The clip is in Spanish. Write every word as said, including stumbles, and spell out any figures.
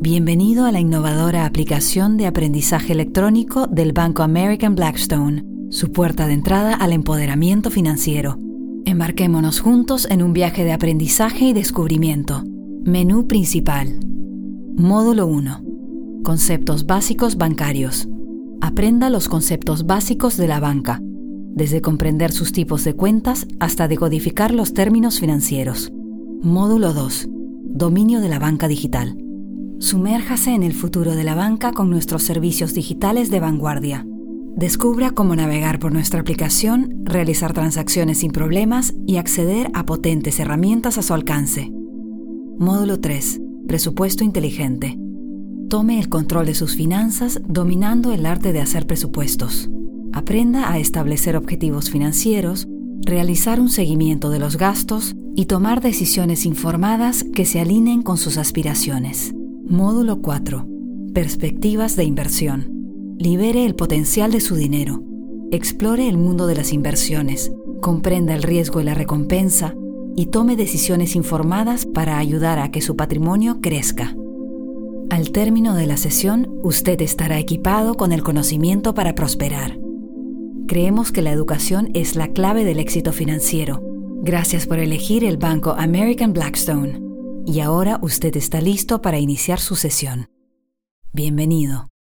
Bienvenido a la innovadora aplicación de aprendizaje electrónico del Banco American Blackstone, su puerta de entrada al empoderamiento financiero. Embarquémonos juntos en un viaje de aprendizaje y descubrimiento. Menú principal. Módulo uno. Conceptos básicos bancarios. Aprenda los conceptos básicos de la banca, desde comprender sus tipos de cuentas hasta decodificar los términos financieros. Módulo dos. Dominio de la banca digital. Sumérjase en el futuro de la banca con nuestros servicios digitales de vanguardia. Descubra cómo navegar por nuestra aplicación, realizar transacciones sin problemas y acceder a potentes herramientas a su alcance. Módulo tres. Presupuesto inteligente. Tome el control de sus finanzas dominando el arte de hacer presupuestos. Aprenda a establecer objetivos financieros, realizar un seguimiento de los gastos y tomar decisiones informadas que se alineen con sus aspiraciones. Módulo cuatro. Perspectivas de inversión. Libere el potencial de su dinero. Explore el mundo de las inversiones, comprenda el riesgo y la recompensa y tome decisiones informadas para ayudar a que su patrimonio crezca. Al término de la sesión, usted estará equipado con el conocimiento para prosperar. Creemos que la educación es la clave del éxito financiero. Gracias por elegir el Banco American Blackstone. Y ahora usted está listo para iniciar su sesión. Bienvenido.